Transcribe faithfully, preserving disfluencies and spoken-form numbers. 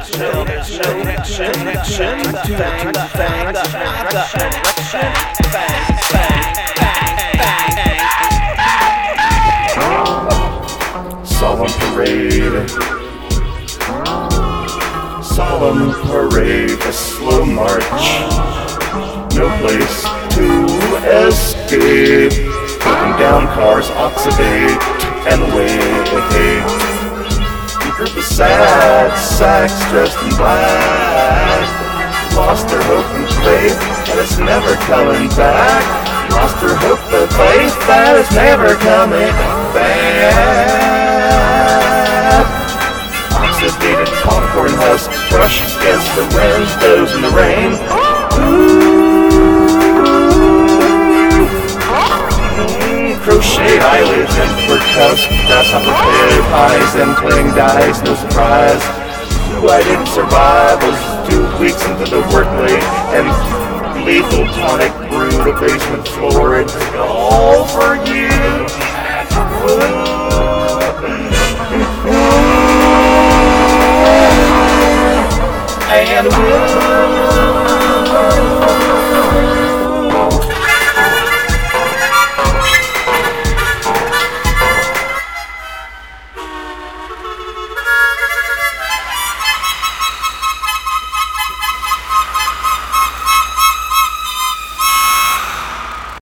no connection to things, Solemn parade, solemn parade, a slow march, no place to escape. Broken down cars oxidate and away. A group of sad sacks dressed in black lost their hope and faith that it's never coming back. Lost their hope and faith that it's never coming back. Oxidated popcorn husk brushed against the windows in the rain. Ooh, crochet eyelids and percuss, grasshopper head pies and playing dice, no surprise. Who I didn't survive was two weeks into the workday and lethal tonic brewed a basement floor. It's all for